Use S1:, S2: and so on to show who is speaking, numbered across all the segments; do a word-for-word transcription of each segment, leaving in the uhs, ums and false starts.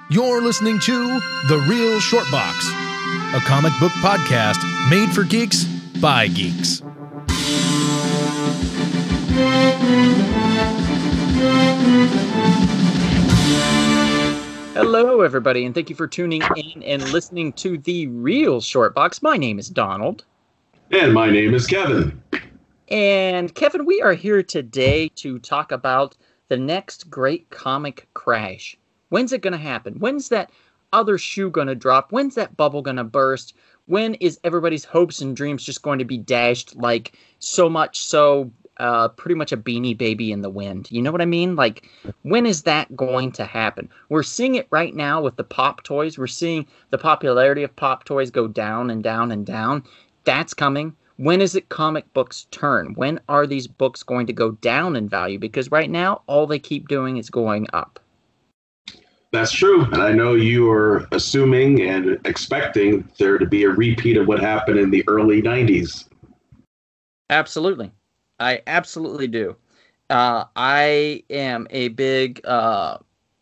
S1: You're listening to The Real Short Box, a comic book podcast made for geeks by geeks.
S2: Hello, everybody, and thank you for tuning in and listening to The Real Short Box. My name is Donald.
S3: And my name is Kevin.
S2: And Kevin, we are here today to talk about the next great comic crash. When's it going to happen? When's that other shoe going to drop? When's that bubble going to burst? When is everybody's hopes and dreams just going to be dashed like so much so uh, pretty much a Beanie Baby in the wind? You know what I mean? Like, when is that going to happen? We're seeing it right now with the Pop Toys. We're seeing the popularity of Pop Toys go down and down and down. That's coming. When is it comic books' turn? When are these books going to go down in value? Because right now, all they keep doing is going up.
S3: That's true. And I know you are assuming and expecting there to be a repeat of what happened in the early nineties.
S2: Absolutely. I absolutely do. Uh, I am a big uh,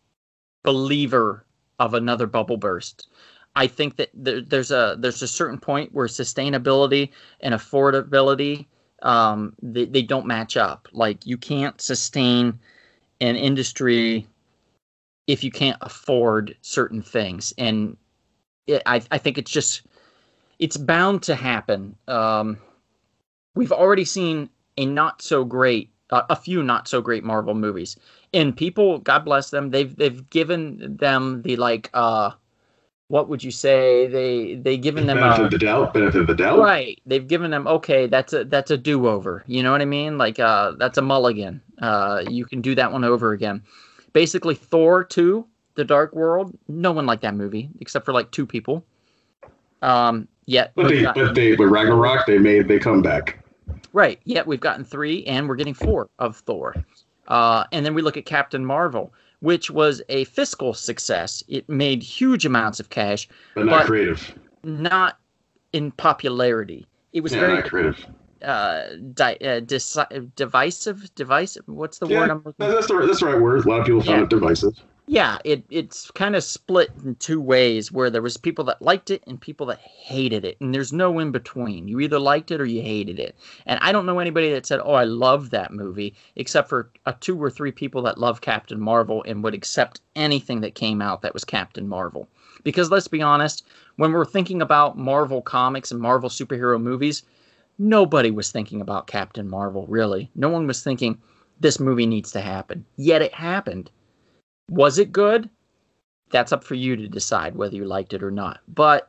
S2: believer of another bubble burst. I think that there, there's a there's a certain point where sustainability and affordability um, they, they don't match up. Like, you can't sustain an industry if you can't afford certain things, and it, I I think it's just it's bound to happen. Um, we've already seen a not so great uh, a few not so great Marvel movies, and people, God bless them, they've they've given them the like. Uh, What would you say? They they given them
S3: benefit
S2: a,
S3: of the doubt, benefit of the doubt.
S2: Right. They've given them, okay, that's a that's a do-over. You know what I mean? Like uh that's a mulligan. Uh you can do that one over again. Basically, Thor two, The Dark World, no one liked that movie except for like two people. Um yet
S3: But they
S2: gotten,
S3: but they with Ragnarok they made they come back.
S2: Right. Yet we've gotten three and we're getting four of Thor. Uh and then we look at Captain Marvel, which was a fiscal success. It made huge amounts of cash,
S3: But not
S2: but
S3: creative.
S2: not in popularity. It was
S3: Yeah,
S2: very
S3: not creative.
S2: uh, di- uh dis- divisive. Divisive. What's the
S3: Yeah,
S2: word I'm looking
S3: that's the that's the right word. A lot of people found
S2: Yeah.
S3: it divisive.
S2: Yeah, it it's kind of split in two ways, where there was people that liked it and people that hated it, and there's no in between. You either liked it or you hated it. And I don't know anybody that said, "Oh, I love that movie," except for uh, two or three people that love Captain Marvel and would accept anything that came out that was Captain Marvel. Because let's be honest, when we're thinking about Marvel comics and Marvel superhero movies, nobody was thinking about Captain Marvel, really. No one was thinking this movie needs to happen. Yet it happened. Was it good? That's up for you to decide whether you liked it or not. But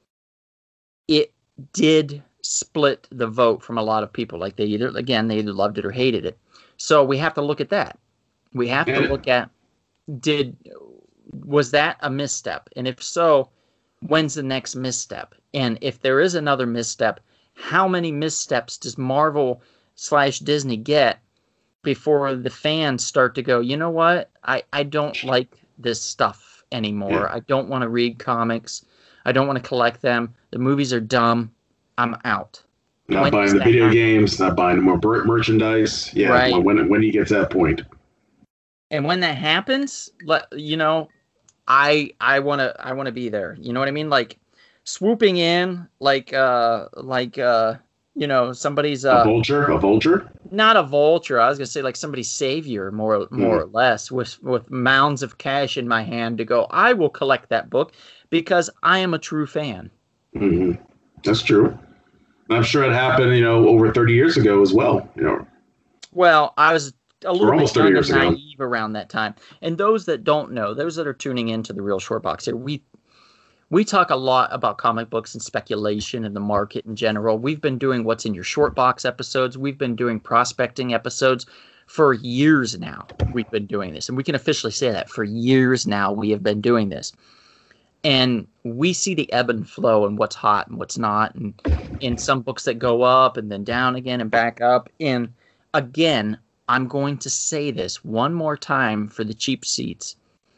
S2: it did split the vote from a lot of people. Like, they either, again, they either loved it or hated it. So we have to look at that. We have to look at, did, was that a misstep? And if so, when's the next misstep? And if there is another misstep, how many missteps does Marvel slash Disney get before the fans start to go, you know what? I, I don't like this stuff anymore.
S3: Yeah.
S2: I don't want to read comics. I don't want to collect them. The movies are dumb. I'm out.
S3: Not
S2: When
S3: buying
S2: does
S3: the
S2: that
S3: video
S2: happen?
S3: games, not buying more mer- merchandise. Yeah,
S2: Right.
S3: when, when when you get to that point.
S2: And when that happens, let you know, I I want to I want to be there. You know what I mean? Like swooping in, like uh like uh you know, somebody's uh
S3: a vulture, a vulture.
S2: not a vulture. I was gonna say like somebody's savior, more more mm. or less, with with mounds of cash in my hand to go, I will collect that book because I am a true fan.
S3: Mm-hmm. That's true. And I'm sure it happened, you know, over thirty years ago as well. You know.
S2: Well, I was a little bit young and naive
S3: ago.
S2: around that time. And those that don't know, those that are tuning into the Real Short Box here, we we talk a lot about comic books and speculation and the market in general. We've been doing What's in Your Short Box episodes. We've been doing prospecting episodes for years now. We've been doing this. And we can officially say that for years now we have been doing this. And we see the ebb and flow and what's hot and what's not. And in some books that go up and then down again and back up. And again, I'm going to say this one more time for the cheap seats.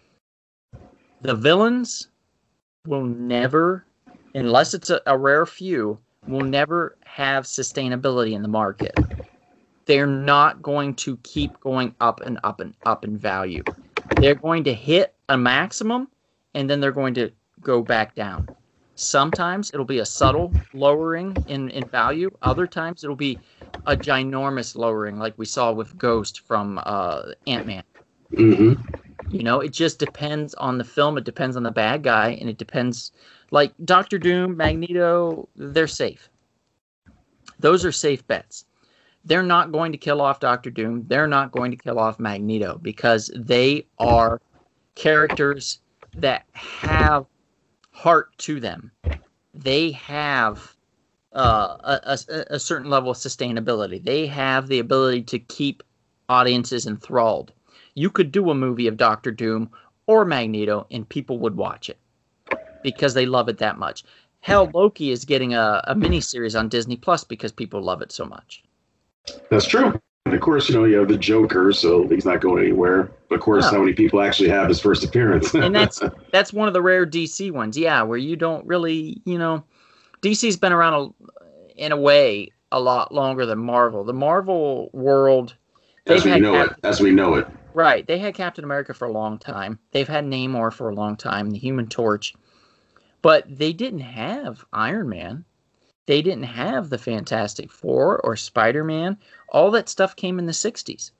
S2: The villains will never, unless it's a, a rare few, will never have sustainability in the market. They're not going to keep going up and up and up in value. They're going to hit a maximum, and then they're going to go back down. Sometimes it'll be a subtle lowering in, in value. Other times it'll be a ginormous lowering, like we saw with Ghost from uh, Ant-Man.
S3: Mm-hmm.
S2: You know, it just depends on the film. It depends on the bad guy, and it depends. Like Doctor Doom, Magneto, they're safe. Those are safe bets. They're not going to kill off Doctor Doom. They're not going to kill off Magneto because they are characters that have heart to them. They have uh, a, a, a certain level of sustainability. They have the ability to keep audiences enthralled. You could do a movie of Doctor Doom or Magneto and people would watch it because they love it that much. Hell, Loki is getting a, a miniseries on Disney Plus because people love it so much.
S3: That's true. And of course, you know, you have the Joker, so he's not going anywhere. But of course, no. How many people actually have his first appearance?
S2: And that's that's one of the rare D C ones, yeah, where you don't really, you know, D C's been around a, in a way a lot longer than Marvel. The Marvel world,
S3: as we know
S2: Cap-
S3: it, as we know it,
S2: right? They had Captain America for a long time. They've had Namor for a long time, the Human Torch, but they didn't have Iron Man. They didn't have the Fantastic Four or Spider-Man. All that stuff came in the sixties.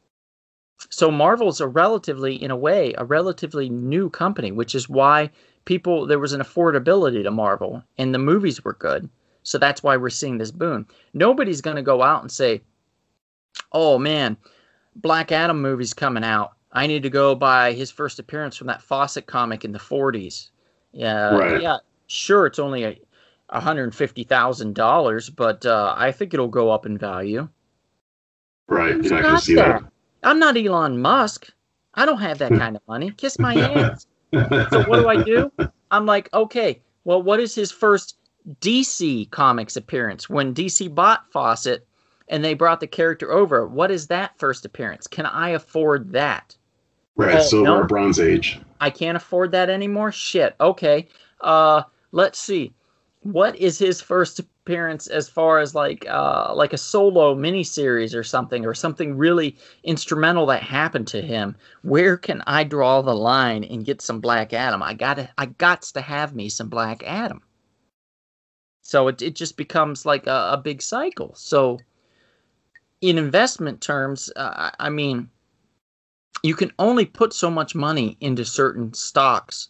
S2: So Marvel's a relatively, in a way, a relatively new company, which is why people, there was an affordability to Marvel, and the movies were good. So that's why we're seeing this boom. Nobody's going to go out and say, oh man, Black Adam movie's coming out. I need to go buy his first appearance from that Fawcett comic in the forties. Yeah,
S3: right.
S2: Yeah, sure, it's only a one hundred fifty thousand dollars, but uh, I think it'll go up in value.
S3: Right,
S2: Who's
S3: you're not going to see
S2: that?
S3: that.
S2: I'm not Elon Musk. I don't have that kind of money. Kiss my ass. So what do I do? I'm like, okay, well, what is his first D C Comics appearance? When D C bought Fawcett and they brought the character over, what is that first appearance? Can I afford that?
S3: Right,
S2: oh,
S3: Silver
S2: no,
S3: or Bronze Age.
S2: I can't afford that anymore? Shit, okay. Uh, let's see. What is his first appearance as far as like uh, like a solo miniseries or something, or something really instrumental that happened to him? Where can I draw the line and get some Black Adam? I gotta, I gots to have me some Black Adam. So it it just becomes like a, a big cycle. So in investment terms, uh, I mean, you can only put so much money into certain stocks,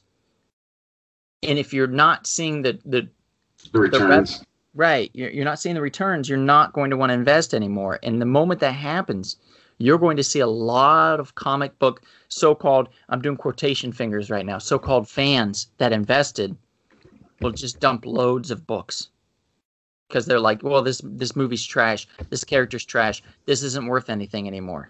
S2: and if you're not seeing the the
S3: The returns.
S2: The right. You're, you're not seeing the returns. You're not going to want to invest anymore. And the moment that happens, you're going to see a lot of comic book so-called, I'm doing quotation fingers right now, so-called fans that invested will just dump loads of books. Because they're like, well, this this movie's trash. This character's trash. This isn't worth anything anymore.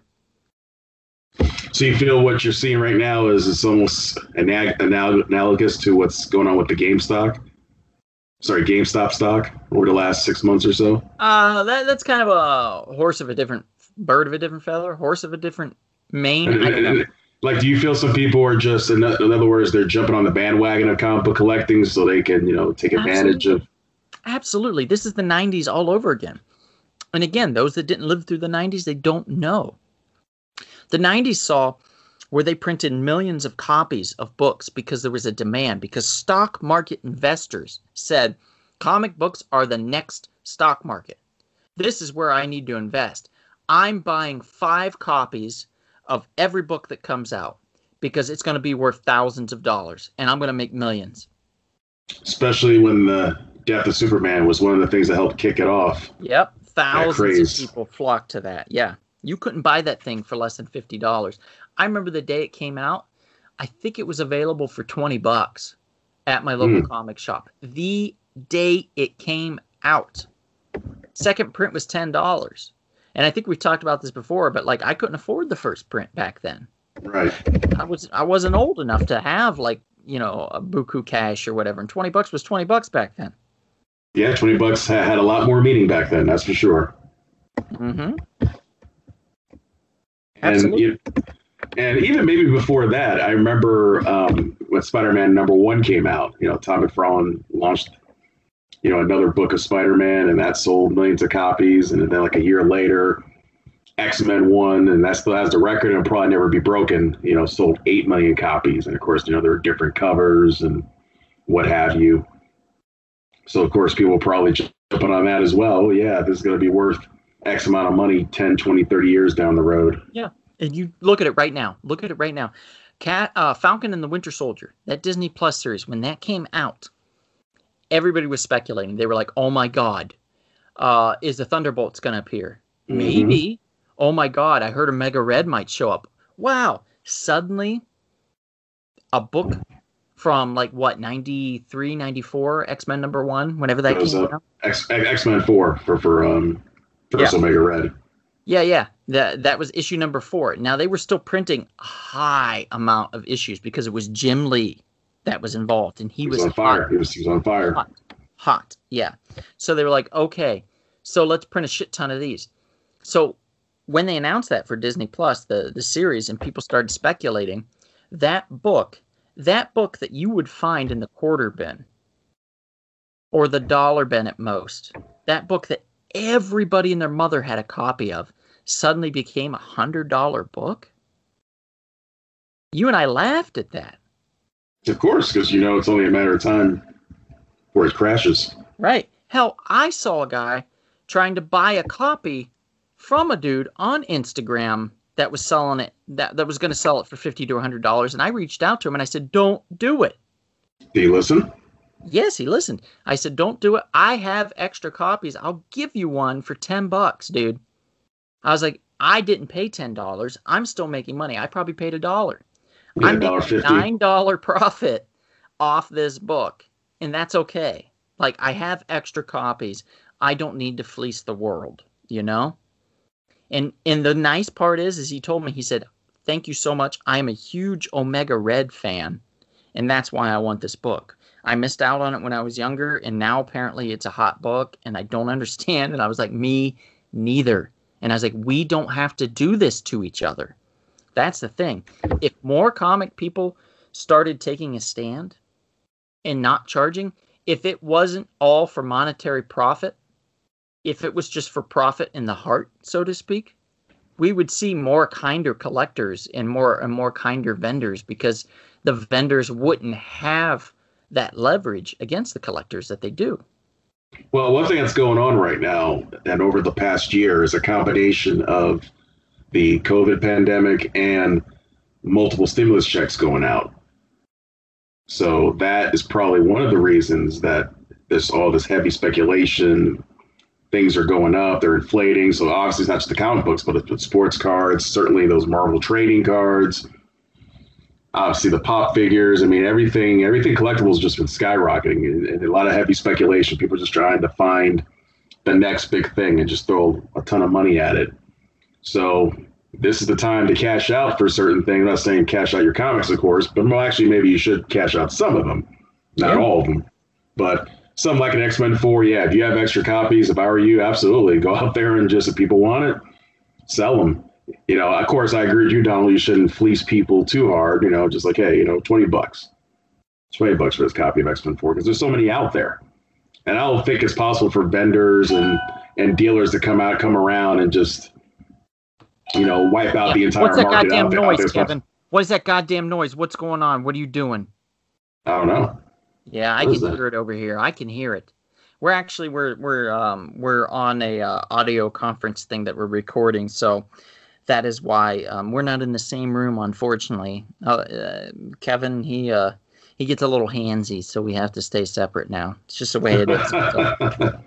S3: So you feel what you're seeing right now is it's almost anag- anal- analogous to what's going on with the GameStop? Sorry, GameStop stock over the last six months or so?
S2: Uh, that that's kind of a horse of a different, bird of a different feather, horse of a different mane. I don't know.
S3: Like, do you feel some people are just, in, in other words, they're jumping on the bandwagon of comic book collecting so they can, you know, take advantage
S2: Absolutely.
S3: of...
S2: Absolutely. This is the nineties all over again. And again, those that didn't live through the nineties, they don't know. The nineties saw where they printed millions of copies of books because there was a demand, because stock market investors said comic books are the next stock market. This is where I need to invest. I'm buying five copies of every book that comes out because it's going to be worth thousands of dollars and I'm going to make millions.
S3: Especially when the death of Superman was one of the things that helped kick it off.
S2: Yep. Thousands of people flocked to that. Yeah. You couldn't buy that thing for less than fifty dollars. I remember the day it came out. I think it was available for twenty bucks at my local mm. comic shop. The day it came out. Second print was ten dollars. And I think we've talked about this before, but like I couldn't afford the first print back then.
S3: Right.
S2: I was I wasn't old enough to have like, you know, a buku cash or whatever. And twenty bucks was twenty bucks back then.
S3: Yeah, twenty bucks had a lot more meaning back then, that's for sure.
S2: Mm-hmm.
S3: And, you, and even maybe before that, I remember um, when Spider-Man number one came out, you know, Todd McFarlane launched, you know, another book of Spider-Man, and that sold millions of copies. And then like a year later, X-Men one, and that still has the record and will probably never be broken. You know, sold eight million copies, and of course, you know, there are different covers and what have you. So of course, people will probably jump on that as well. Yeah, this is going to be worth X amount of money ten, twenty, thirty years down the road.
S2: Yeah, and you look at it right now. Look at it right now. Cat, uh, Falcon and the Winter Soldier, that Disney Plus series, when that came out, everybody was speculating. They were like, "Oh my God, uh, is the Thunderbolts going to appear? Mm-hmm. Maybe. Oh my God, I heard Omega Red might show up. Wow!" Suddenly, a book from like what ninety-three, ninety-four, X-Men number one, whenever that
S3: was,
S2: came
S3: uh,
S2: out.
S3: X X-Men four for for um first yeah. Omega Red.
S2: Yeah, yeah. That that was issue number four. Now they were still printing a high amount of issues because it was Jim Lee that was involved, and he,
S3: he
S2: was,
S3: was on
S2: hot.
S3: fire. He was he was on fire.
S2: Hot, hot. Yeah. So they were like, okay, so let's print a shit ton of these. So when they announced that for Disney Plus, the the series, and people started speculating, that book, that book that you would find in the quarter bin or the dollar bin at most, that book that everybody and their mother had a copy of, suddenly became a hundred dollar book. You and I laughed at that.
S3: Of course, because you know it's only a matter of time before it crashes.
S2: Right. Hell, I saw a guy trying to buy a copy from a dude on Instagram that was selling it, that, that was going to sell it for fifty to a hundred dollars, and I reached out to him and I said, "Don't do it."
S3: Did he listen?
S2: Yes, he listened. I said, "Don't do it. I have extra copies. I'll give you one for ten bucks, dude." I was like, I didn't pay ten dollars. I'm still making money. I probably paid a dollar.
S3: Yeah,
S2: I'm making nine dollars profit off this book, and that's okay. Like, I have extra copies. I don't need to fleece the world, you know? And and the nice part is, is he told me, he said, "Thank you so much. I am a huge Omega Red fan, and that's why I want this book. I missed out on it when I was younger, and now apparently it's a hot book, and I don't understand." And I was like, me neither. And I was like, we don't have to do this to each other. That's the thing. If more comic people started taking a stand and not charging, if it wasn't all for monetary profit, if it was just for profit in the heart, so to speak, we would see more kinder collectors and more and more kinder vendors, because the vendors wouldn't have that leverage against the collectors that they do.
S3: Well, one thing that's going on right now and over the past year is a combination of the COVID pandemic and multiple stimulus checks going out. So that is probably one of the reasons that this all this heavy speculation, things are going up, they're inflating. So obviously it's not just the comic books, but it's sports cards, certainly those Marvel trading cards, obviously the pop figures. I mean, everything, everything collectible has just been skyrocketing, and, and a lot of heavy speculation. People are just trying to find the next big thing and just throw a ton of money at it. So this is the time to cash out for certain things. I'm not saying cash out your comics, of course, but well, actually maybe you should cash out some of them, not yeah. all of them, but something like an X-Men four. Yeah, if you have extra copies, if I were you, absolutely go out there and just, if people want it, sell them. You know, of course, I agree with you, Donald. You shouldn't fleece people too hard. You know, just like, hey, you know, twenty bucks, twenty bucks for this copy of X-Men four, because there's so many out there. And I don't think it's possible for vendors and, and dealers to come out, come around and just, you know, wipe out yeah. the entire
S2: What's that
S3: market.
S2: goddamn
S3: out there,
S2: noise,
S3: out there.
S2: Kevin? What is that goddamn noise? What's going on? What are you doing?
S3: I don't know.
S2: Yeah, I what can hear it over here. I can hear it. We're actually we're we're um we're on a uh, audio conference thing that we're recording, so that is why um, we're not in the same room, unfortunately. Uh, uh, Kevin, he uh, he gets a little handsy, so we have to stay separate now. It's just the way it is. So.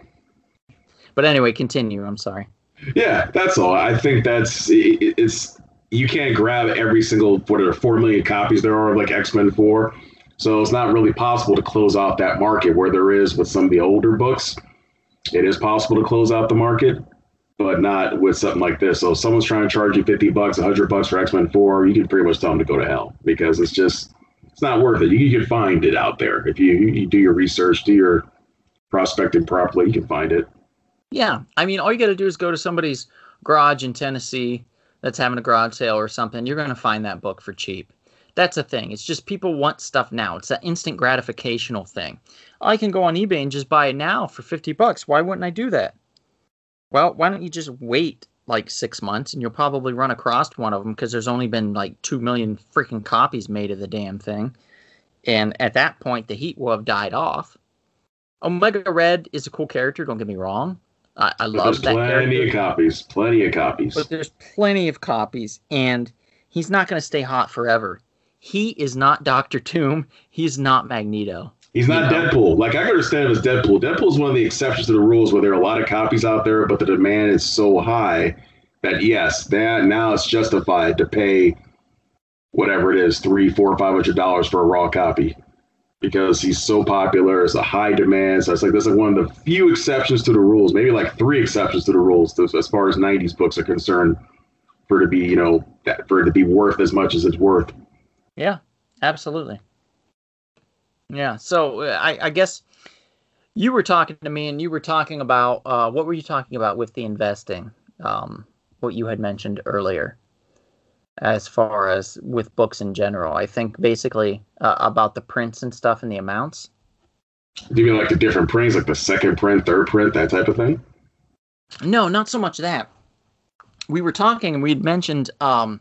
S2: But anyway, continue. I'm sorry.
S3: Yeah, that's all. I think that's it, it's you can't grab every single what are four million copies there are of like X-Men four, so it's not really possible to close out that market where there is with some of the older books. It is possible to close out the market, but not with something like this. So if someone's trying to charge you fifty bucks, a hundred bucks for X-Men four, you can pretty much tell them to go to hell, because it's just, it's not worth it. You, you can find it out there. If you, you do your research, do your prospecting properly, you can find it.
S2: Yeah. I mean, all you got to do is go to somebody's garage in Tennessee that's having a garage sale or something. You're going to find that book for cheap. That's the thing. It's just people want stuff now. It's that instant gratificational thing. I can go on eBay and just buy it now for fifty bucks. Why wouldn't I do that? Well, why don't you just wait like six months, and you'll probably run across one of them because there's only been like two million freaking copies made of the damn thing. And at that point, the heat will have died off. Omega Red is a cool character, don't get me wrong. I, I love
S3: there's
S2: that
S3: plenty
S2: character.
S3: of copies. Plenty of copies.
S2: But there's plenty of copies, and he's not going to stay hot forever. He is not Doctor Doom. He's not Magneto.
S3: He's not
S2: you know?
S3: Deadpool. Like, I can understand him as Deadpool. Deadpool is one of the exceptions to the rules where there are a lot of copies out there, but the demand is so high that, yes, that now it's justified to pay whatever it is, three, four, five hundred dollars for a raw copy because he's so popular. It's a high demand. So it's like, there's like one of the few exceptions to the rules, maybe like three exceptions to the rules as far as nineties books are concerned for it to be, you know, for it to be worth as much as it's worth.
S2: Yeah, absolutely. Yeah, so uh, I, I guess you were talking to me, and you were talking about uh, what were you talking about with the investing? Um, what you had mentioned earlier, as far as with books in general. I think basically uh, about the prints and stuff and the amounts.
S3: Do you mean like the different prints, like the second print, third print, that type of thing?
S2: No, not so much that. We were talking, and we'd mentioned um,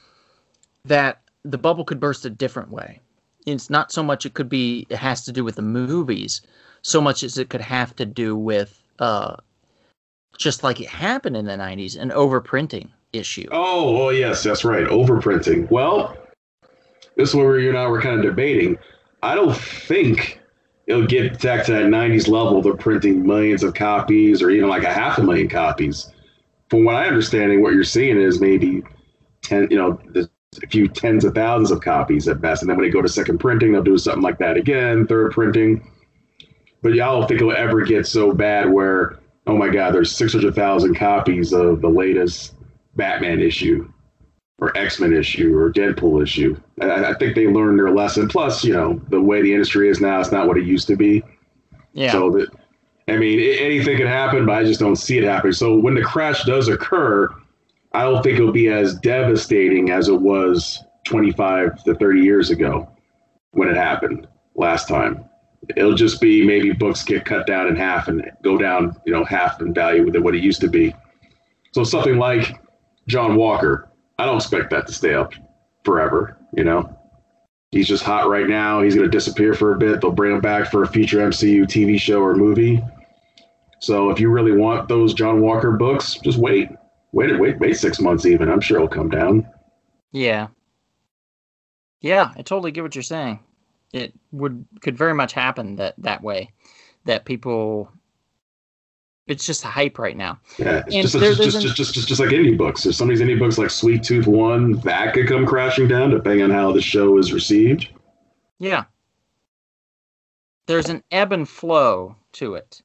S2: that the bubble could burst a different way. It's not so much it could be, it has to do with the movies, so much as it could have to do with, uh, just like it happened in the nineties, an overprinting issue.
S3: Oh, oh yes, that's right. Overprinting. Well, this is where you and I were kind of debating. I don't think it'll get back to that nineties level. They're printing millions of copies or even like a half a million copies. From what I understand, what you're seeing is maybe ten, you know, a few tens of thousands of copies at best. And then when they go to second printing, they'll do something like that again, third printing. But y'all don't think it'll ever get so bad where, oh my God, there's six hundred thousand copies of the latest Batman issue or X-Men issue or Deadpool issue. I, I think they learned their lesson. Plus, you know, the way the industry is now, it's not what it used to be.
S2: Yeah.
S3: So, that, I mean, anything can happen, but I just don't see it happening. So when the crash does occur, I don't think it'll be as devastating as it was twenty-five to thirty years ago when it happened last time. It'll just be maybe books get cut down in half and go down, you know, half in value than what it used to be. So something like John Walker, I don't expect that to stay up forever, you know. He's just hot right now. He's going to disappear for a bit. They'll bring him back for a future M C U T V show or movie. So if you really want those John Walker books, just wait. Wait, wait, wait six months even. I'm sure it'll come down.
S2: Yeah. Yeah, I totally get what you're saying. It would could very much happen that, that way, that people, it's just a hype right now.
S3: Yeah, it's
S2: and
S3: just,
S2: there,
S3: just, just, just, just, just, just like indie books. If some of these indie books like Sweet Tooth one, that could come crashing down depending on how the show is received.
S2: Yeah. There's an ebb and flow to it.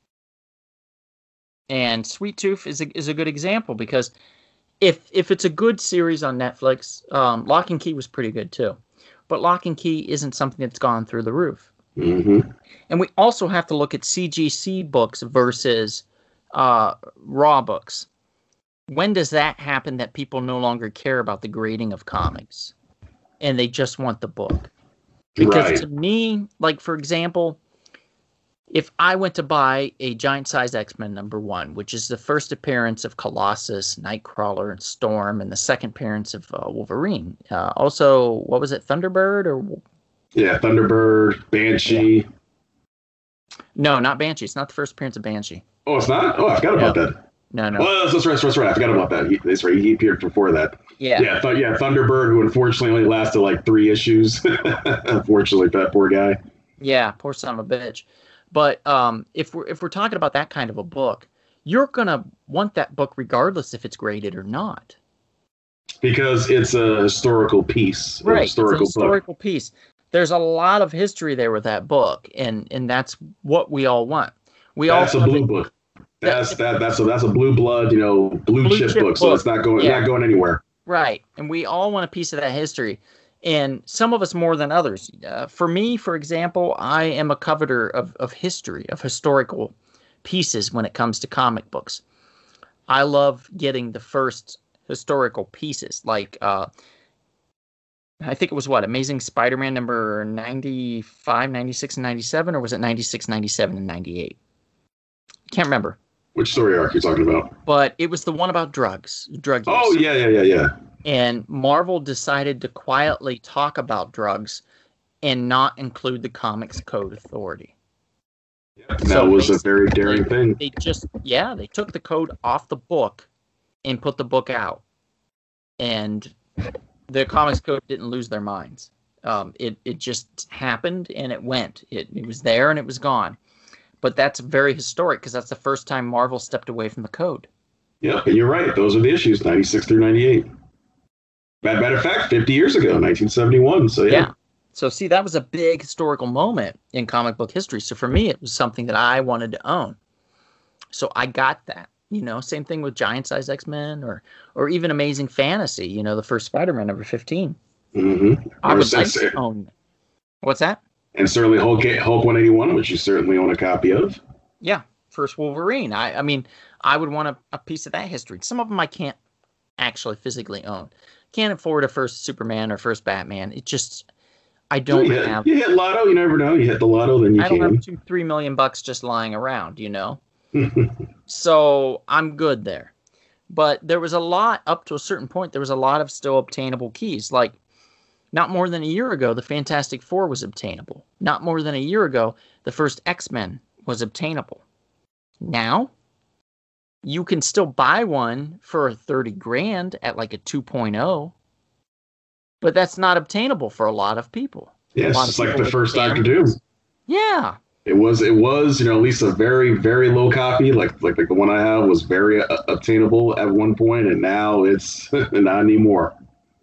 S2: And Sweet Tooth is a, is a good example because if if it's a good series on Netflix, um, Lock and Key was pretty good too. But Lock and Key isn't something that's gone through the roof.
S3: Mm-hmm.
S2: And we also have to look at C G C books versus uh, raw books. When does that happen that people no longer care about the grading of comics and they just want the book? Because
S3: right.
S2: to me, like, for example, if I went to buy a giant-sized X-Men number one, which is the first appearance of Colossus, Nightcrawler, and Storm, and the second appearance of uh, Wolverine. Uh, also, what was it, Thunderbird? or
S3: Yeah, Thunderbird, Banshee.
S2: Yeah. No, not Banshee. It's not the first appearance of Banshee.
S3: Oh, it's not? Oh, I forgot about
S2: no.
S3: that.
S2: No, no.
S3: Oh, that's, that's right, that's right. I forgot about that. He, that's right. He appeared before that.
S2: Yeah.
S3: Yeah, th- yeah, Thunderbird, who unfortunately only lasted like three issues. Unfortunately, that poor guy.
S2: Yeah, poor son of a bitch. But um, if we're if we're talking about that kind of a book, you're gonna want that book regardless if it's graded or not.
S3: Because it's a historical piece,
S2: right?
S3: A historical,
S2: it's a historical book. piece. There's a lot of history there with that book, and and that's what we all want. We
S3: that's
S2: all
S3: a blue
S2: it,
S3: book. That's that. That's a that's a blue blood, you know, blue, blue chip, chip book. book. So it's not going yeah. not going anywhere.
S2: Right, and we all want a piece of that history. And some of us more than others. Uh, for me, for example, I am a coveter of, of history, of historical pieces when it comes to comic books. I love getting the first historical pieces, like uh, I think it was what, Amazing Spider-Man number ninety-five, ninety-six, and ninety-seven, or was it ninety-six, ninety-seven, and ninety-eight? Can't remember.
S3: Which story arc are you talking about?
S2: But it was the one about drugs, drug use.
S3: Oh, yeah, yeah, yeah, yeah.
S2: And Marvel decided to quietly talk about drugs and not include the Comics Code Authority.
S3: That so was a very daring
S2: they,
S3: thing.
S2: They just, yeah, they took the code off the book and put the book out. And the Comics Code didn't lose their minds. Um, it, it just happened and it went. It, it was there and it was gone. But that's very historic because that's the first time Marvel stepped away from the code.
S3: Yeah, and you're right. Those are the issues, ninety-six through ninety-eight. Matter of fact, fifty years ago, nineteen seventy-one. So, yeah.
S2: yeah. So, see, that was a big historical moment in comic book history. So, for me, it was something that I wanted to own. So, I got that. You know, same thing with Giant Size X-Men or or even Amazing Fantasy, you know, the first Spider-Man number fifteen.
S3: Mm-hmm.
S2: I would like to own. What's that?
S3: And certainly Hulk, Hulk one eighty-one, which you certainly own a copy of.
S2: Yeah, first Wolverine. I, I mean, I would want a, a piece of that history. Some of them I can't actually physically own. Can't afford a first Superman or first Batman. It just, I don't
S3: you hit,
S2: have.
S3: You hit lotto, you never know. You hit the lotto, then you
S2: I
S3: can.
S2: don't have two, three million bucks just lying around, you know? So I'm good there. But there was a lot, up to a certain point, there was a lot of still obtainable keys. Like, not more than a year ago, the Fantastic Four was obtainable. Not more than a year ago, the first X-Men was obtainable. Now, you can still buy one for thirty grand at like a two point oh, but that's not obtainable for a lot of people.
S3: Yeah, it's just like the first Doctor Doom.
S2: Yeah.
S3: It was, it was, you know, at least a very, very low copy, like like, like the one I have was very uh, obtainable at one point, and now it's not anymore.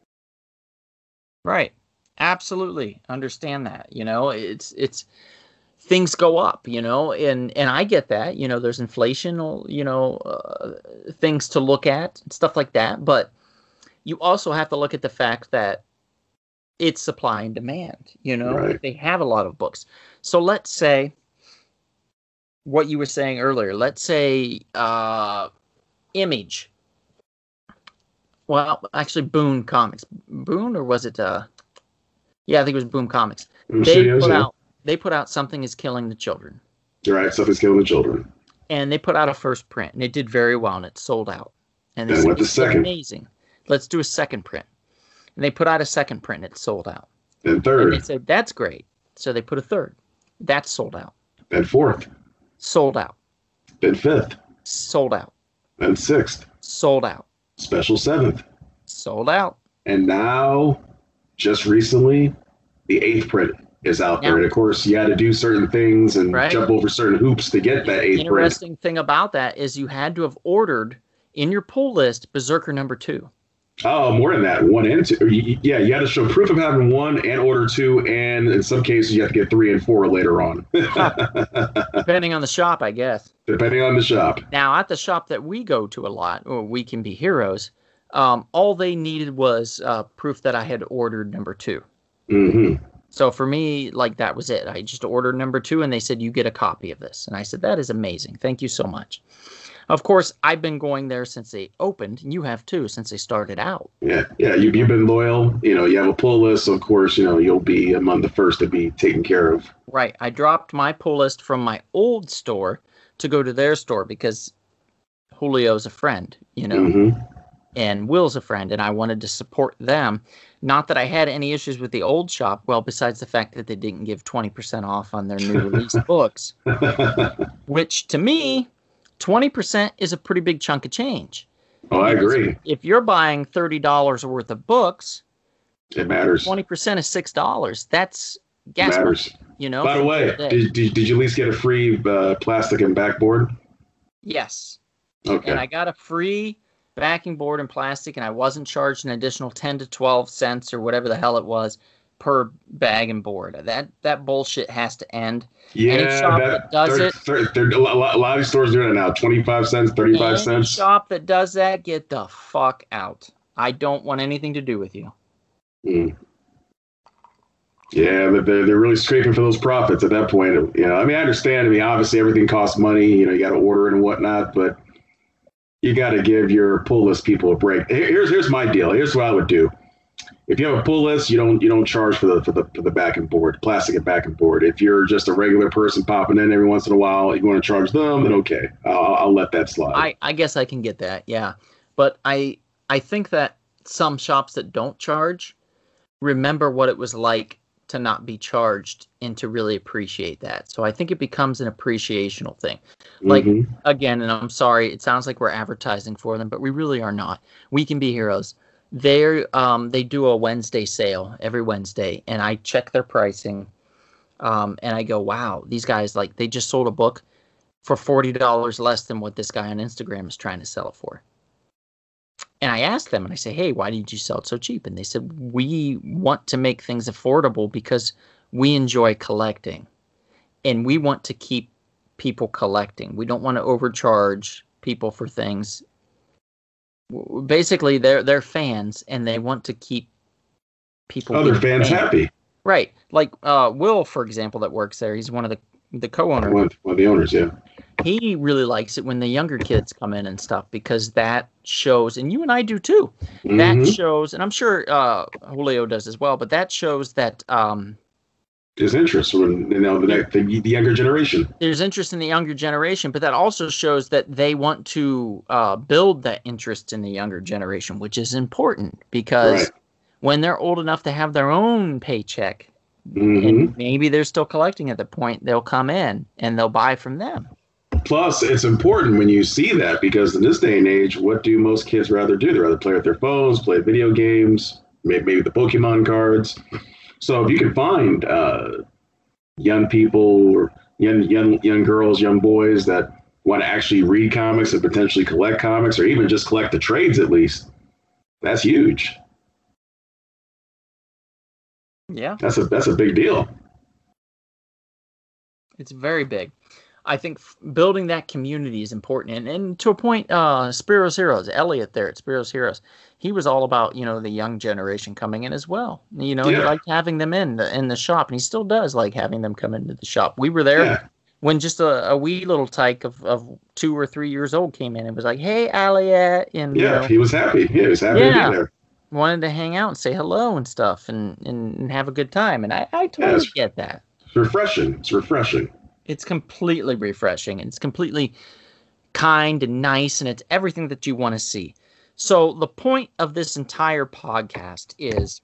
S2: Right. Absolutely. Understand that. You know, it's, it's, things go up, you know, and, and I get that, you know, there's inflation, you know, uh, things to look at, stuff like that. But you also have to look at the fact that it's supply and demand, you know,
S3: right.
S2: They have a lot of books. So let's say what you were saying earlier, let's say uh, Image. Well, actually, Boom Comics. Boom, or was it? Uh, yeah, I think it was Boom Comics.
S3: Boom
S2: they
S3: Studios,
S2: put
S3: yeah.
S2: out. They put out Something Is Killing the Children.
S3: Right, Something's Killing the Children.
S2: And they put out a first print, and it did very well, and it sold out. And they
S3: and
S2: said,
S3: went the
S2: "This is
S3: second.
S2: Amazing. Let's do a second print." And they put out a second print, and it sold out.
S3: And third.
S2: And they said, "That's great." So they put a third. That sold out.
S3: And fourth.
S2: Sold out.
S3: And fifth.
S2: Sold out.
S3: And sixth.
S2: Sold out.
S3: Special seventh.
S2: Sold out.
S3: And now, just recently, the eighth print is out there.
S2: Yeah.
S3: And of course, you had to do certain things and
S2: Right.
S3: jump over certain hoops to get that eighth print.
S2: Interesting thing about that is you had to have ordered in your pull list Berserker number two.
S3: Oh, more than that, one and two. Or you- Yeah, you had to show proof of having one and order two, and in some cases, you have to get three and four later on,
S2: Depending on the shop, I guess.
S3: depending on the shop.
S2: Now, at the shop that we go to a lot, or We Can Be Heroes, um, all they needed was uh, proof that I had ordered number two.
S3: Mm-hmm.
S2: So for me, like, that was it. I just ordered number two, and they said, "You get a copy of this." And I said, "That is amazing. Thank you so much." Of course, I've been going there since they opened, and you have too, since they started out.
S3: Yeah, yeah, you, you've been loyal. You know, you have a pull list, so of course, you know, you'll be among the first to be taken care of.
S2: Right. I dropped my pull list from my old store to go to their store because Julio's a friend, you know,
S3: Mm-hmm.
S2: and Will's a friend, and I wanted to support them. Not that I had any issues with the old shop, well, besides the fact that they didn't give twenty percent off on their new release books, which to me, twenty percent is a pretty big chunk of change.
S3: Oh, I agree.
S2: If you're buying thirty dollars worth of books,
S3: It matters.
S2: twenty percent is six dollars. That's
S3: It
S2: gas
S3: matters.
S2: money, you know?
S3: By the way, did, did, did you at least get a free uh, plastic and backboard?
S2: Yes.
S3: Okay.
S2: And I got a free backing board and plastic, and I wasn't charged an additional ten to twelve cents or whatever the hell it was per bag and board. That that bullshit has to end.
S3: Yeah,
S2: Any shop
S3: that,
S2: that does
S3: they're,
S2: it-
S3: they're, they're, a, lot, a lot of stores doing it now. twenty-five cents, thirty-five
S2: Any
S3: cents.
S2: shop that does that, get the fuck out. I don't want anything to do with you.
S3: Mm. Yeah, but they're, they're really scraping for those profits at that point. You know, I mean, I understand. I mean, obviously everything costs money. You know, you got to order it and whatnot, but you got to give your pull list people a break. Here- Here's here's my deal. Here's what I would do. if you have a pull list, you don't you don't charge for the for the for the back and board, plastic and back and board. If you're just a regular person popping in every once in a while, you want to charge them, then okay, I'll, I'll let that slide.
S2: I, I guess I can get that, yeah. But I I think that some shops that don't charge remember what it was like to not be charged and to really appreciate that. So I think it becomes an appreciational thing. Like, mm-hmm. again, and I'm sorry, it sounds like we're advertising for them, but we really are not. We Can Be Heroes. They um they do a Wednesday sale every Wednesday, and I check their pricing, um, and I go, wow, these guys, like, they just sold a book for forty dollars less than what this guy on Instagram is trying to sell it for. And I asked them, and I say, hey, why did you sell it so cheap? And they said, we want to make things affordable because we enjoy collecting, and we want to keep people collecting. We don't want to overcharge people for things. Basically, they're they're fans, and they want to keep people.
S3: Other fans, fans happy,
S2: right? Like uh, Will, for example, that works there. He's one of the the co-owners.
S3: One, one of the owners, yeah.
S2: He really likes it when the younger kids come in and stuff, because that shows, and you and I do too. Mm-hmm. That shows, and I'm sure uh, Julio does as well. But that shows that um,
S3: there's interest in, you know, the, the the younger generation.
S2: There's interest in the younger generation, but that also shows that they want to uh, build that interest in the younger generation, which is important, because right. when they're old enough to have their own paycheck, mm-hmm. and maybe they're still collecting at the point, they'll come in and they'll buy from them.
S3: Plus, it's important when you see that, because in this day and age, what do most kids rather do? They rather play with their phones, play video games, maybe, maybe the Pokemon cards. So if you can find uh, young people or young young young girls, young boys that want to actually read comics and potentially collect comics, or even just collect the trades at least, that's huge.
S2: Yeah,
S3: that's a that's a big deal.
S2: It's very big. I think f- building that community is important. And, and to a point, uh, Spiro's Heroes, Elliot there at Spiro's Heroes, he was all about, you know, the young generation coming in as well. You know, yeah. he liked having them in the, in the shop, and he still does like having them come into the shop. We were there yeah. when just a, a wee little tyke of, of two or three years old came in and was like, hey, Elliot. And,
S3: yeah,
S2: you know,
S3: he was happy. Yeah, he was happy
S2: yeah,
S3: to be there.
S2: Wanted to hang out and say hello and stuff and, and, and have a good time. And I, I totally yeah, get that.
S3: It's refreshing. It's refreshing.
S2: It's completely refreshing, and it's completely kind and nice, and it's everything that you want to see. So the point of this entire podcast is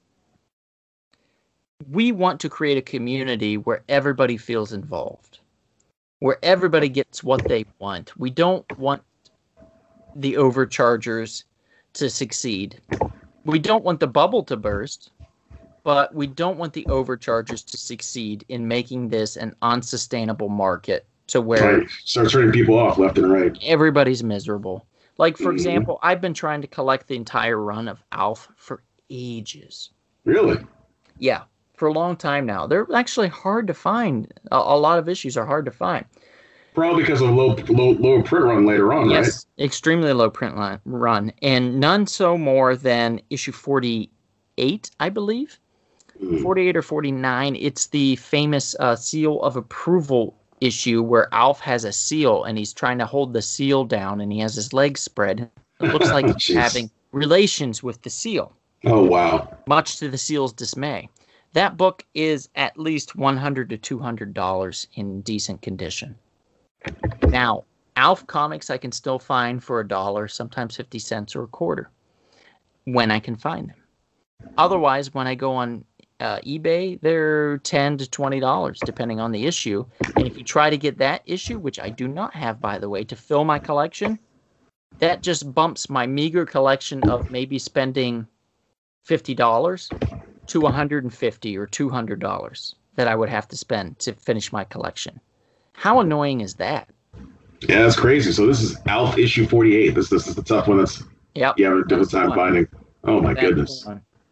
S2: we want to create a community where everybody feels involved, where everybody gets what they want. We don't want the overchargers to succeed. We don't want the bubble to burst. But we don't want the overchargers to succeed in making this an unsustainable market to where
S3: right. Start turning people off left and right.
S2: Everybody's miserable. Like, for mm-hmm. example, I've been trying to collect the entire run of Alf for ages.
S3: Really?
S2: Yeah, for a long time now. They're actually hard to find. A, a lot of issues are hard to find.
S3: Probably because of low, low, low print run later on,
S2: yes,
S3: right? Yes,
S2: extremely low print line, run. And none so more than issue forty-eight, I believe. forty-eight or forty-nine, it's the famous uh, seal of approval issue where Alf has a seal and he's trying to hold the seal down and he has his legs spread. It looks like he's having relations with the seal.
S3: Oh, wow.
S2: Much to the seal's dismay. That book is at least one hundred to two hundred dollars in decent condition. Now, Alf comics I can still find for a dollar, sometimes fifty cents or a quarter, when I can find them. Otherwise, when I go on Uh, eBay, they're ten to twenty dollars depending on the issue. And if you try to get that issue, which I do not have, by the way, to fill my collection, that just bumps my meager collection of maybe spending fifty dollars to one hundred fifty dollars or two hundred dollars that I would have to spend to finish my collection. How annoying is that?
S3: Yeah, that's crazy. So this is Alf issue forty-eight. This, this is the tough one that's
S2: yep,
S3: you have a difficult time finding. Oh my that's goodness.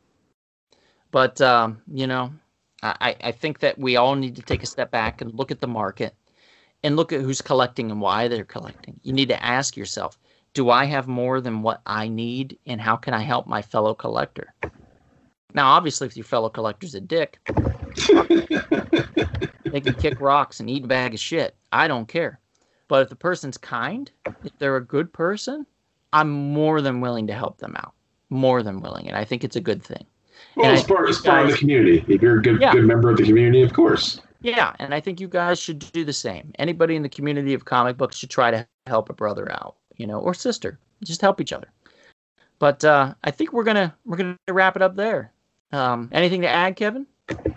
S2: But, um, you know, I, I think that we all need to take a step back and look at the market and look at who's collecting and why they're collecting. You need to ask yourself, do I have more than what I need, and how can I help my fellow collector? Now, obviously, if your fellow collector's a dick, they can kick rocks and eat a bag of shit. I don't care. But if the person's kind, if they're a good person, I'm more than willing to help them out. More than willing. And I think it's a good thing.
S3: Well,
S2: And
S3: it's
S2: I
S3: part,
S2: think
S3: it's
S2: you
S3: part of the
S2: guys-
S3: community. If you're a good
S2: Yeah.
S3: good member of the community, of course.
S2: Yeah, and I think you guys should do the same. Anybody in the community of comic books should try to help a brother out, you know, or sister. Just help each other. But uh, I think we're gonna we're gonna wrap it up there. Um, anything to add, Kevin?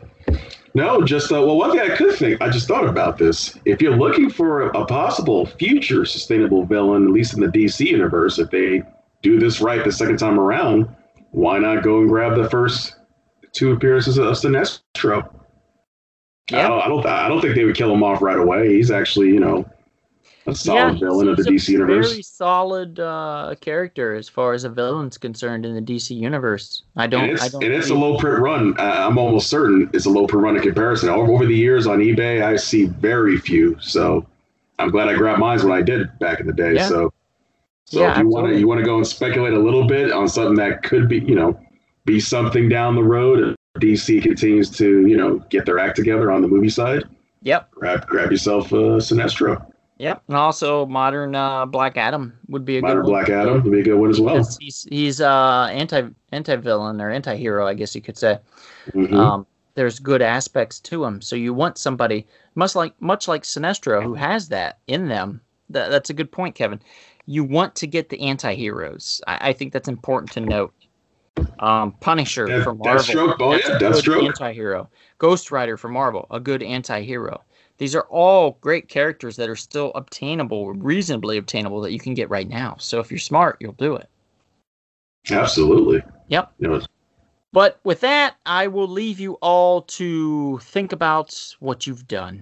S3: No, just uh, well, one thing I could think. I just thought about this. If you're looking for a, a possible future sustainable villain, at least in the D C universe, if they do this right the second time around, why not go and grab the first two appearances of Sinestro?
S2: Yeah.
S3: I don't, I don't. I don't think they would kill him off right away. He's actually, you know, a solid
S2: yeah,
S3: villain of the
S2: he's
S3: D C
S2: a
S3: universe.
S2: Very solid uh, character as far as a villain's concerned in the D C universe. I don't.
S3: And it's,
S2: I don't.
S3: and it's a
S2: believe-
S3: low print run. Uh, I'm almost certain it's a low print run in comparison. Over, over the years on eBay, I see very few. So I'm glad I grabbed mine when I did back in the day.
S2: Yeah.
S3: So, so
S2: Yeah,
S3: if you want to,
S2: absolutely.
S3: you want to go and speculate a little bit on something that could be, you know, be something down the road. And D C continues to, you know, get their act together on the movie side.
S2: Yep.
S3: Grab, grab yourself uh, Sinestro.
S2: Yep. And also, modern uh, Black Adam would be a
S3: Modern
S2: good one.
S3: Black Adam would be a good one as well.
S2: Because He's he's uh anti anti villain or anti hero, I guess you could say.
S3: Mhm.
S2: Um, there's good aspects to him, so you want somebody much like much like Sinestro who has that in them. That, that's a good point, Kevin. You want to get the anti-heroes. I, I think that's important to note. Um, Punisher
S3: Death-
S2: from Marvel,
S3: Deathstroke, oh
S2: that's
S3: yeah,
S2: a good
S3: Deathstroke.
S2: anti-hero. Ghost Rider for Marvel, a good anti-hero. These are all great characters that are still obtainable, reasonably obtainable, that you can get right now. So if you're smart, you'll do it.
S3: Absolutely.
S2: Yep.
S3: You know,
S2: But with that, I will leave you all to think about what you've done.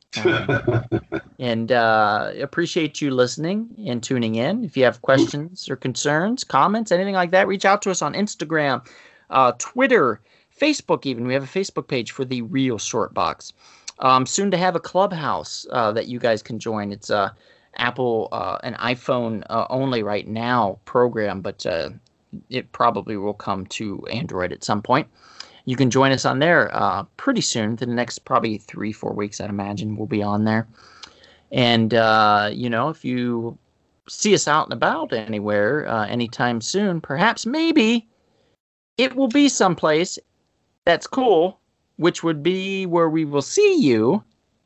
S2: Um, and uh, appreciate you listening and tuning in. If you have questions or concerns, comments, anything like that, reach out to us on Instagram, uh, Twitter, Facebook even. We have a Facebook page for the Real Short Box. Um, soon to have a Clubhouse uh, that you guys can join. It's a Apple uh, and iPhone uh, only right now program, but uh, it probably will come to Android at some point. You can join us on there uh, pretty soon. The next probably three, four weeks, I'd imagine, we'll be on there. And, uh, you know, if you see us out and about anywhere uh, anytime soon, perhaps maybe it will be someplace that's cool, which would be where we will see you.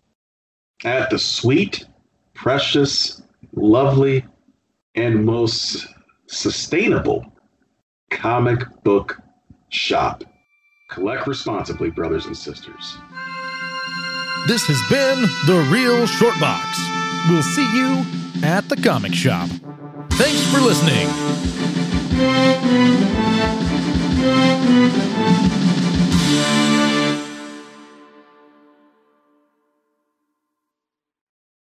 S3: at the sweet, precious, lovely, and most sustainable comic book shop. Collect responsibly, brothers and sisters.
S1: This has been The Real Short Box. We'll see you at the comic shop. Thanks for listening.